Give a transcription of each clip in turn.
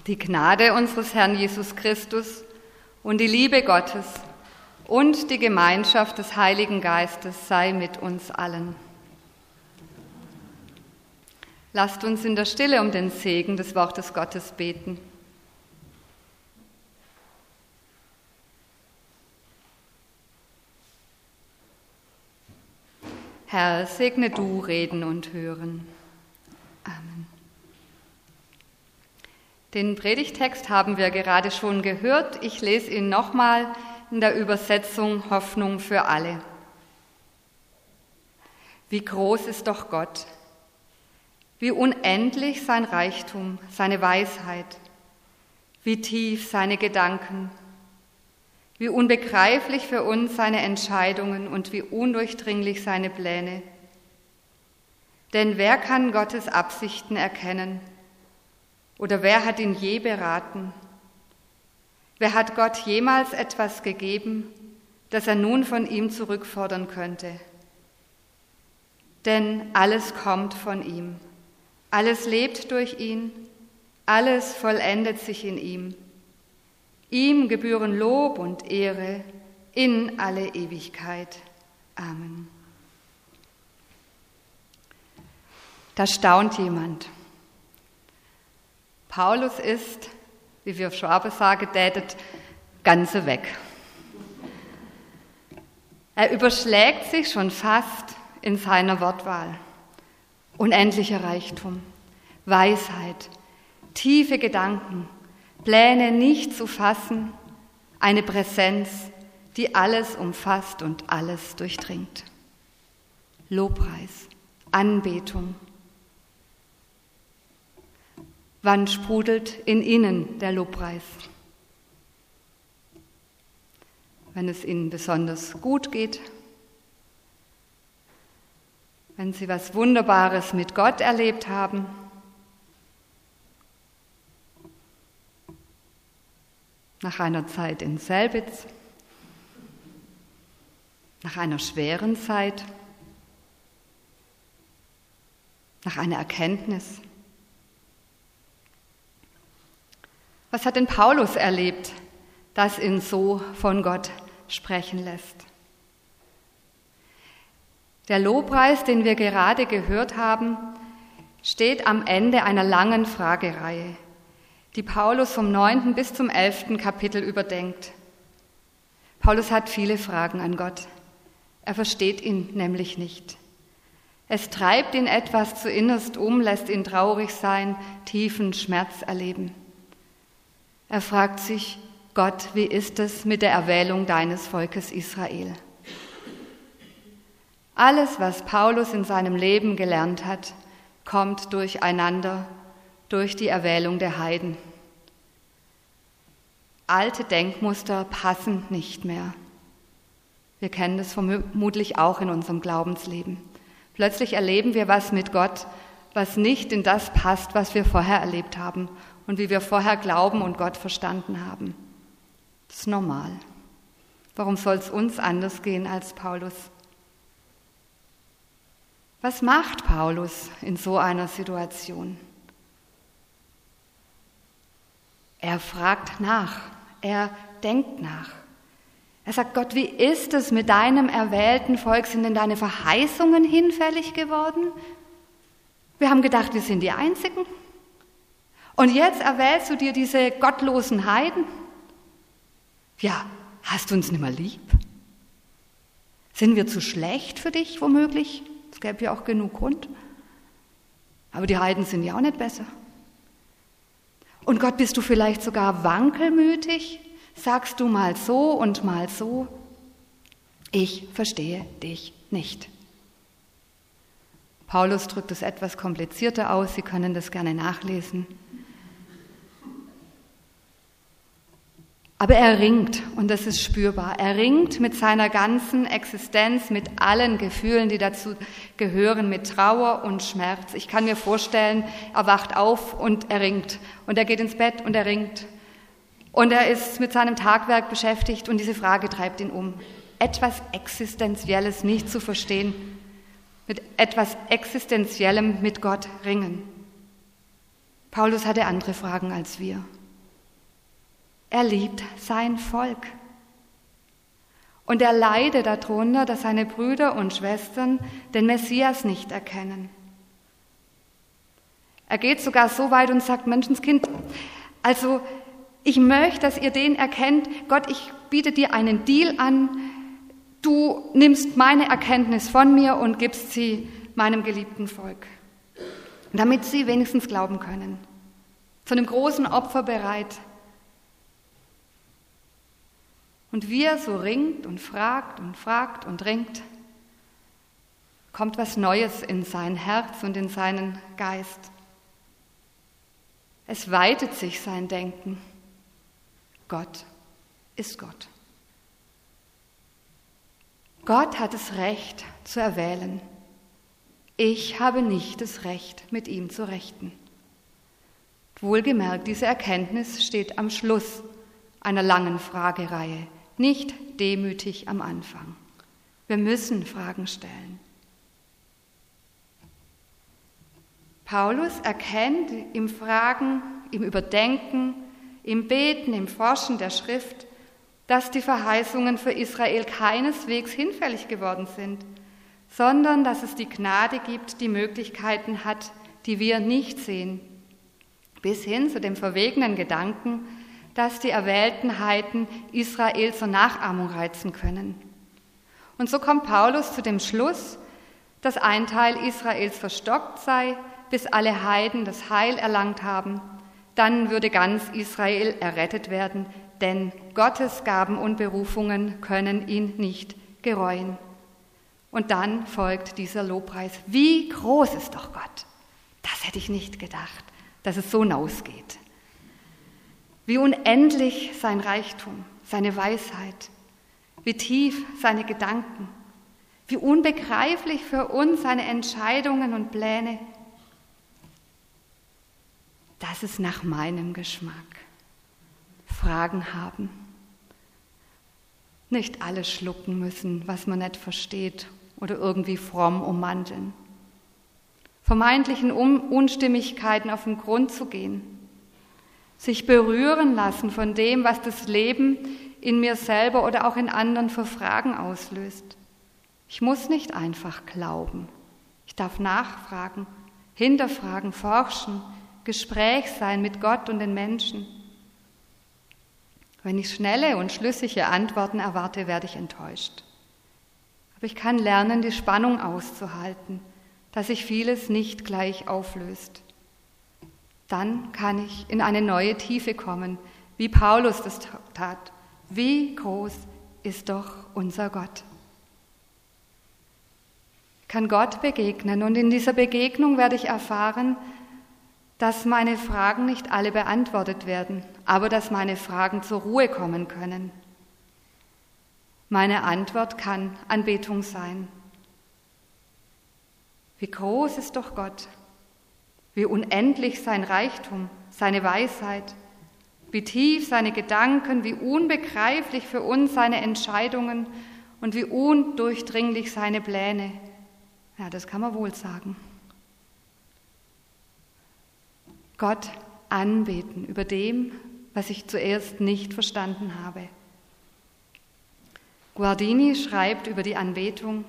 Die Gnade unseres Herrn Jesus Christus und die Liebe Gottes und die Gemeinschaft des Heiligen Geistes sei mit uns allen. Lasst uns in der Stille um den Segen des Wortes Gottes beten. Herr, segne du Reden und Hören. Amen. Den Predigtext haben wir gerade schon gehört. Ich lese ihn nochmal in der Übersetzung Hoffnung für alle. Wie groß ist doch Gott, wie unendlich sein Reichtum, seine Weisheit, wie tief seine Gedanken, wie unbegreiflich für uns seine Entscheidungen und wie undurchdringlich seine Pläne. Denn wer kann Gottes Absichten erkennen? Oder wer hat ihn je beraten? Wer hat Gott jemals etwas gegeben, das er nun von ihm zurückfordern könnte? Denn alles kommt von ihm, alles lebt durch ihn, alles vollendet sich in ihm. Ihm gebühren Lob und Ehre in alle Ewigkeit. Amen. Da staunt jemand. Paulus ist, wie wir Schwabe sagen, tätet ganze weg. Er überschlägt sich schon fast in seiner Wortwahl. Unendlicher Reichtum, Weisheit, tiefe Gedanken, Pläne nicht zu fassen, eine Präsenz, die alles umfasst und alles durchdringt. Lobpreis, Anbetung. Wann sprudelt in Ihnen der Lobpreis? Wenn es Ihnen besonders gut geht, wenn Sie was Wunderbares mit Gott erlebt haben, nach einer Zeit in Selbitz, nach einer schweren Zeit, nach einer Erkenntnis. Was hat denn Paulus erlebt, das ihn so von Gott sprechen lässt? Der Lobpreis, den wir gerade gehört haben, steht am Ende einer langen Fragereihe, die Paulus vom 9. bis zum 11. Kapitel überdenkt. Paulus hat viele Fragen an Gott. Er versteht ihn nämlich nicht. Es treibt ihn etwas zu innerst um, lässt ihn traurig sein, tiefen Schmerz erleben. Er fragt sich, Gott, wie ist es mit der Erwählung deines Volkes Israel? Alles, was Paulus in seinem Leben gelernt hat, kommt durcheinander durch die Erwählung der Heiden. Alte Denkmuster passen nicht mehr. Wir kennen das vermutlich auch in unserem Glaubensleben. Plötzlich erleben wir was mit Gott, was nicht in das passt, was wir vorher erlebt haben und wie wir vorher glauben und Gott verstanden haben. Das ist normal. Warum soll es uns anders gehen als Paulus? Was macht Paulus in so einer Situation? Er fragt nach, er denkt nach. Er sagt, Gott, wie ist es mit deinem erwählten Volk? Sind denn deine Verheißungen hinfällig geworden? Wir haben gedacht, wir sind die Einzigen. Und jetzt erwählst du dir diese gottlosen Heiden? Ja, hast du uns nicht mehr lieb? Sind wir zu schlecht für dich, womöglich? Es gäbe ja auch genug Grund. Aber die Heiden sind ja auch nicht besser. Und Gott, bist du vielleicht sogar wankelmütig? Sagst du mal so und mal so? Ich verstehe dich nicht. Paulus drückt es etwas komplizierter aus, Sie können das gerne nachlesen. Aber er ringt, und das ist spürbar, er ringt mit seiner ganzen Existenz, mit allen Gefühlen, die dazu gehören, mit Trauer und Schmerz. Ich kann mir vorstellen, er wacht auf und er ringt. Und er geht ins Bett und er ringt. Und er ist mit seinem Tagwerk beschäftigt und diese Frage treibt ihn um. Etwas Existenzielles nicht zu verstehen, mit etwas Existenziellem mit Gott ringen. Paulus hatte andere Fragen als wir. Er liebt sein Volk. Und er leidet darunter, dass seine Brüder und Schwestern den Messias nicht erkennen. Er geht sogar so weit und sagt, Menschenskind, also ich möchte, dass ihr den erkennt. Gott, ich biete dir einen Deal an. Du nimmst meine Erkenntnis von mir und gibst sie meinem geliebten Volk, damit sie wenigstens glauben können. Zu einem großen Opfer bereit. Und wie er so ringt und fragt und ringt, kommt was Neues in sein Herz und in seinen Geist. Es weitet sich sein Denken. Gott ist Gott. Gott hat das Recht zu erwählen. Ich habe nicht das Recht, mit ihm zu rechten. Wohlgemerkt, diese Erkenntnis steht am Schluss einer langen Fragereihe, nicht demütig am Anfang. Wir müssen Fragen stellen. Paulus erkennt im Fragen, im Überdenken, im Beten, im Forschen der Schrift, dass die Verheißungen für Israel keineswegs hinfällig geworden sind, sondern dass es die Gnade gibt, die Möglichkeiten hat, die wir nicht sehen, bis hin zu dem verwegenen Gedanken, dass die erwählten Heiden Israel zur Nachahmung reizen können. Und so kommt Paulus zu dem Schluss, dass ein Teil Israels verstockt sei, bis alle Heiden das Heil erlangt haben. Dann würde ganz Israel errettet werden, denn Gottes Gaben und Berufungen können ihn nicht gereuen. Und dann folgt dieser Lobpreis. Wie groß ist doch Gott! Das hätte ich nicht gedacht, dass es so hinausgeht. Wie unendlich sein Reichtum, seine Weisheit, wie tief seine Gedanken, wie unbegreiflich für uns seine Entscheidungen und Pläne. Das ist nach meinem Geschmack. Fragen haben. Nicht alles schlucken müssen, was man nicht versteht oder irgendwie fromm ummanteln. Vermeintlichen Unstimmigkeiten auf den Grund zu gehen. Sich berühren lassen von dem, was das Leben in mir selber oder auch in anderen für Fragen auslöst. Ich muss nicht einfach glauben. Ich darf nachfragen, hinterfragen, forschen, Gespräch sein mit Gott und den Menschen. Wenn ich schnelle und schlüssige Antworten erwarte, werde ich enttäuscht. Aber ich kann lernen, die Spannung auszuhalten, dass sich vieles nicht gleich auflöst. Dann kann ich in eine neue Tiefe kommen, wie Paulus das tat. Wie groß ist doch unser Gott? Ich kann Gott begegnen und in dieser Begegnung werde ich erfahren, dass meine Fragen nicht alle beantwortet werden, aber dass meine Fragen zur Ruhe kommen können. Meine Antwort kann Anbetung sein. Wie groß ist doch Gott, wie unendlich sein Reichtum, seine Weisheit, wie tief seine Gedanken, wie unbegreiflich für uns seine Entscheidungen und wie undurchdringlich seine Pläne. Ja, das kann man wohl sagen. Gott anbeten über dem, was ich zuerst nicht verstanden habe. Guardini schreibt über die Anbetung: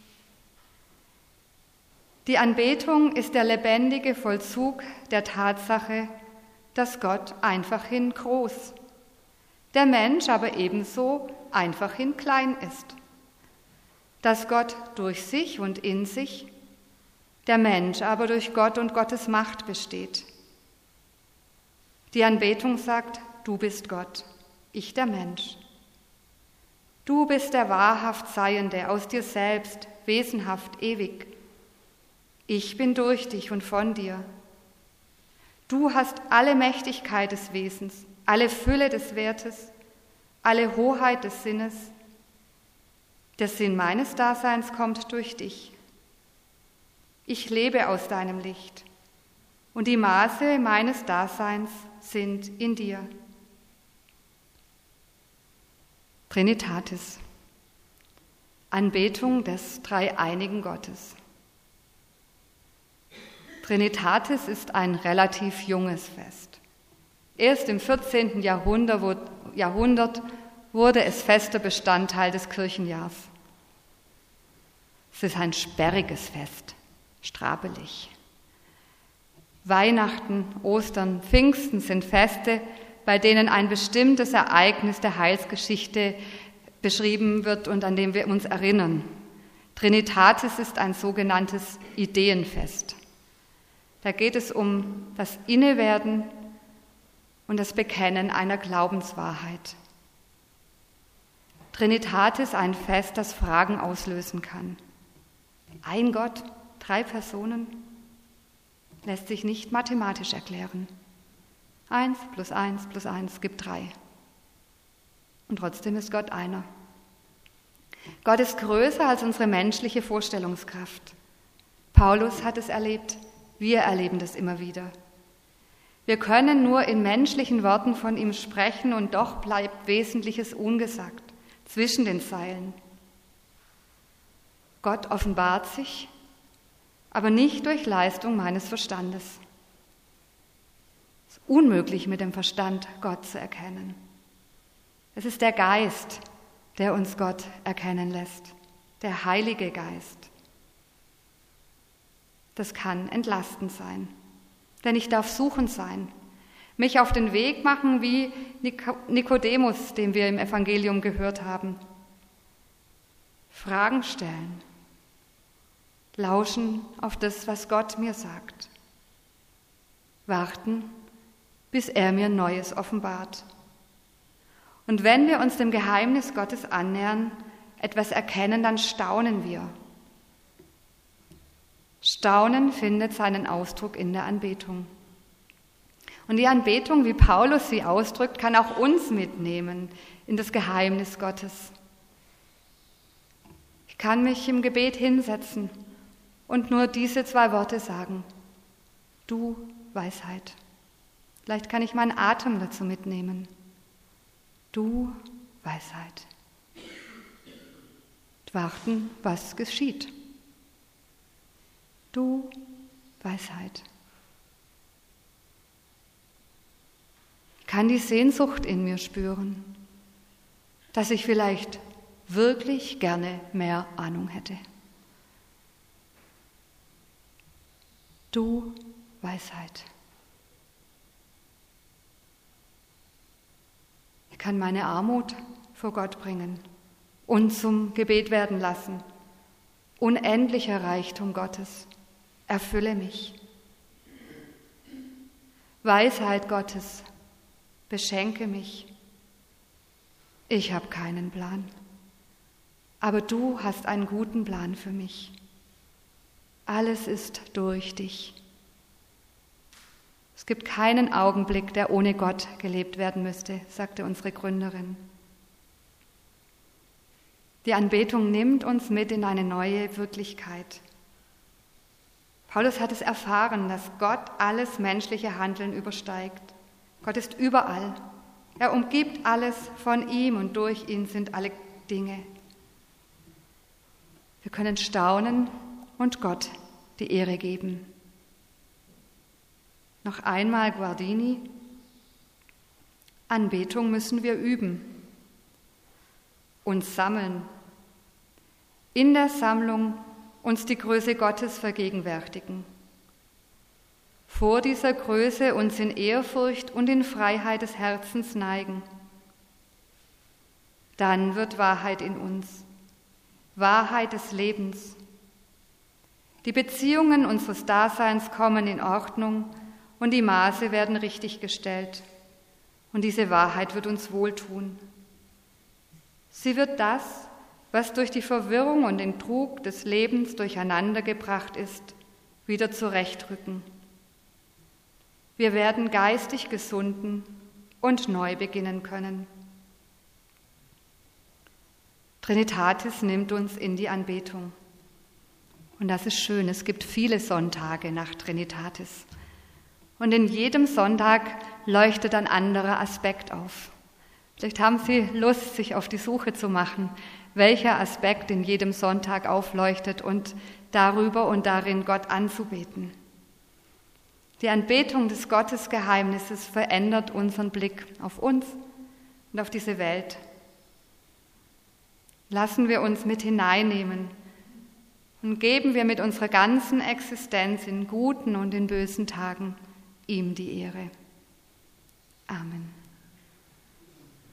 Die Anbetung ist der lebendige Vollzug der Tatsache, dass Gott einfachhin groß, der Mensch aber ebenso einfachhin klein ist, dass Gott durch sich und in sich, der Mensch aber durch Gott und Gottes Macht besteht. Die Anbetung sagt, du bist Gott, ich der Mensch. Du bist der wahrhaft Seiende aus dir selbst, wesenhaft, ewig. Ich bin durch dich und von dir. Du hast alle Mächtigkeit des Wesens, alle Fülle des Wertes, alle Hoheit des Sinnes. Der Sinn meines Daseins kommt durch dich. Ich lebe aus deinem Licht und die Maße meines Daseins sind in dir. Trinitatis, Anbetung des dreieinigen Gottes. Trinitatis ist ein relativ junges Fest. Erst im 14. Jahrhundert wurde es fester Bestandteil des Kirchenjahrs. Es ist ein sperriges Fest, strapelig. Weihnachten, Ostern, Pfingsten sind Feste, bei denen ein bestimmtes Ereignis der Heilsgeschichte beschrieben wird und an dem wir uns erinnern. Trinitatis ist ein sogenanntes Ideenfest. Da geht es um das Innewerden und das Bekennen einer Glaubenswahrheit. Trinitatis, ein Fest, das Fragen auslösen kann. Ein Gott, 3 Personen, lässt sich nicht mathematisch erklären. 1 plus 1 plus 1 gibt 3. Und trotzdem ist Gott einer. Gott ist größer als unsere menschliche Vorstellungskraft. Paulus hat es erlebt, wir erleben das immer wieder. Wir können nur in menschlichen Worten von ihm sprechen und doch bleibt Wesentliches ungesagt, zwischen den Zeilen. Gott offenbart sich, aber nicht durch Leistung meines Verstandes. Es ist unmöglich, mit dem Verstand Gott zu erkennen. Es ist der Geist, der uns Gott erkennen lässt, der Heilige Geist. Das kann entlastend sein, denn ich darf suchend sein, mich auf den Weg machen wie Nikodemus, den wir im Evangelium gehört haben. Fragen stellen, lauschen auf das, was Gott mir sagt, warten, bis er mir Neues offenbart. Und wenn wir uns dem Geheimnis Gottes annähern, etwas erkennen, dann staunen wir. Staunen findet seinen Ausdruck in der Anbetung. Und die Anbetung, wie Paulus sie ausdrückt, kann auch uns mitnehmen in das Geheimnis Gottes. Ich kann mich im Gebet hinsetzen und nur diese 2 Worte sagen. Du Weisheit. Vielleicht kann ich meinen Atem dazu mitnehmen. Du Weisheit. Und warten, was geschieht. Du Weisheit. Ich kann die Sehnsucht in mir spüren, dass ich vielleicht wirklich gerne mehr Ahnung hätte. Du Weisheit. Ich kann meine Armut vor Gott bringen und zum Gebet werden lassen. Unendlicher Reichtum Gottes, erfülle mich. Weisheit Gottes, beschenke mich. Ich habe keinen Plan, aber du hast einen guten Plan für mich. Alles ist durch dich. Es gibt keinen Augenblick, der ohne Gott gelebt werden müsste, sagte unsere Gründerin. Die Anbetung nimmt uns mit in eine neue Wirklichkeit. Paulus hat es erfahren, dass Gott alles menschliche Handeln übersteigt. Gott ist überall. Er umgibt alles, von ihm und durch ihn sind alle Dinge. Wir können staunen und Gott die Ehre geben. Noch einmal Guardini. Anbetung müssen wir üben. Uns sammeln. In der Sammlung uns die Größe Gottes vergegenwärtigen. Vor dieser Größe uns in Ehrfurcht und in Freiheit des Herzens neigen. Dann wird Wahrheit in uns, Wahrheit des Lebens. Die Beziehungen unseres Daseins kommen in Ordnung und die Maße werden richtig gestellt. Und diese Wahrheit wird uns wohltun. Sie wird das, was durch die Verwirrung und den Trug des Lebens durcheinandergebracht ist, wieder zurechtrücken. Wir werden geistig gesunden und neu beginnen können. Trinitatis nimmt uns in die Anbetung. Und das ist schön, es gibt viele Sonntage nach Trinitatis. Und in jedem Sonntag leuchtet ein anderer Aspekt auf. Vielleicht haben Sie Lust, sich auf die Suche zu machen, welcher Aspekt in jedem Sonntag aufleuchtet und darüber und darin Gott anzubeten. Die Anbetung des Gottesgeheimnisses verändert unseren Blick auf uns und auf diese Welt. Lassen wir uns mit hineinnehmen und geben wir mit unserer ganzen Existenz in guten und in bösen Tagen ihm die Ehre. Amen.